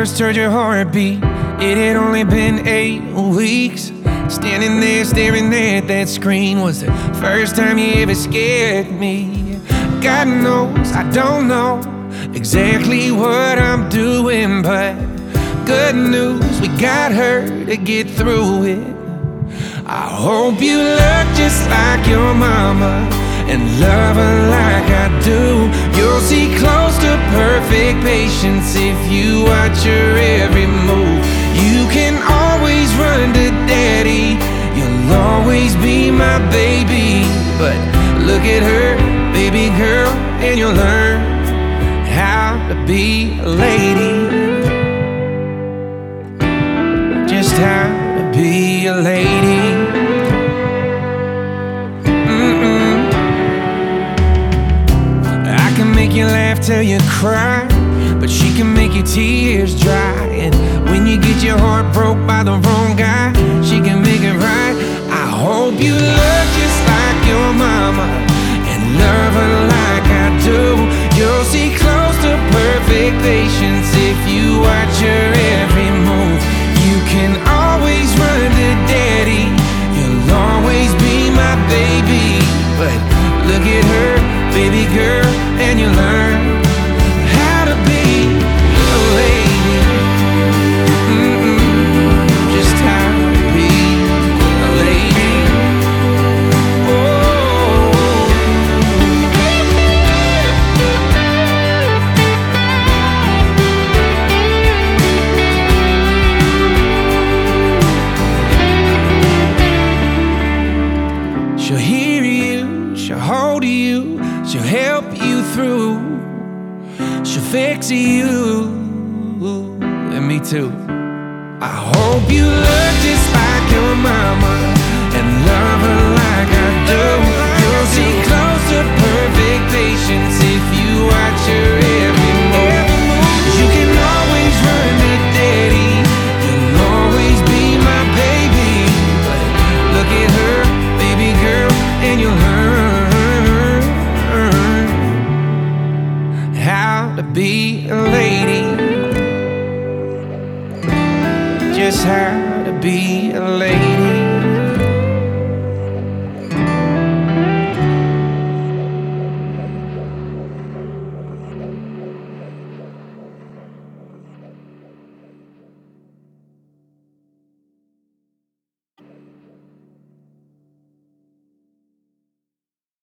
first heard your heartbeat, it had only been 8 weeks. Standing there staring at that screen was the first time you ever scared me. God knows I don't know exactly what I'm doing, but good news, we got her to get through it. I hope you look just like your mama and love her like I do. You'll see close to perfect patience if you watch her every move. You can always run to daddy, you'll always be my baby. But look at her, baby girl, and you'll learn how to be a lady. Just how to be a lady. I can make you laugh till you cry, but she can make your tears dry. And when you get your heart broke by the wrong guy, she can make it right. I hope you look just like your mama and love her like I do. You'll see close to perfect patience if you watch her every move. You can always run to daddy, you'll always be my baby. But look at her, baby girl, and you learn how to be a lady. Just how to be a lady. She'll hear you, she'll hold you, she'll help you through, she'll fix you, and me too. I hope you look just like your mama